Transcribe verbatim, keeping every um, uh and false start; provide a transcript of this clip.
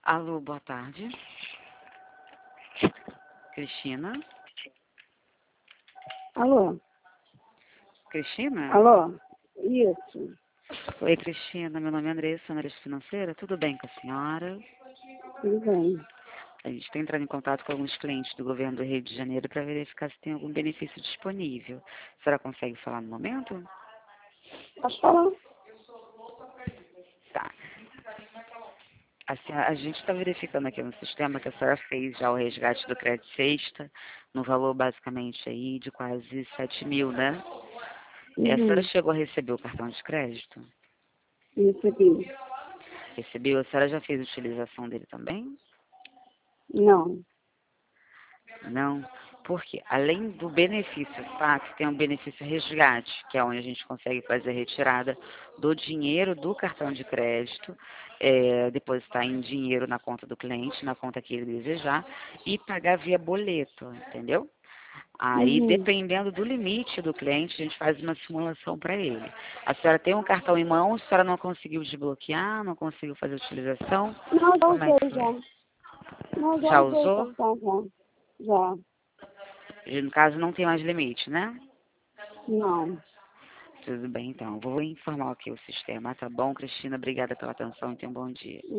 Alô, boa tarde. Cristina? Alô? Cristina? Alô? Isso. Oi, Cristina. Meu nome é Andressa, analista financeira. Tudo bem com a senhora? Tudo bem. A gente está entrando em contato com alguns clientes do governo do Rio de Janeiro para verificar se tem algum benefício disponível. A senhora consegue falar no momento? Posso falar? Tá. A, senhora- a gente está verificando aqui no sistema que a senhora fez já o resgate do crédito sexta, no valor basicamente aí de quase sete mil, né? E a senhora Uhum. chegou a receber o cartão de crédito? Recebi. Recebeu? A senhora já fez a utilização dele também? Não. Não, porque além do benefício saque, tem um benefício resgate, que é onde a gente consegue fazer a retirada do dinheiro do cartão de crédito, é, depositar em dinheiro na conta do cliente, na conta que ele desejar, e pagar via boleto, entendeu? Aí, Uhum. dependendo do limite do cliente, a gente faz uma simulação para ele. A senhora tem um cartão em mãos, a senhora não conseguiu desbloquear, não conseguiu fazer a utilização? Não, já Como é que usei foi? já. Não, já Já usei o usou? cartão já. Já. No caso, não tem mais limite, né? Não. Tudo bem, então. Vou informar aqui o sistema, tá bom, Cristina? Obrigada pela atenção e tenha um bom dia.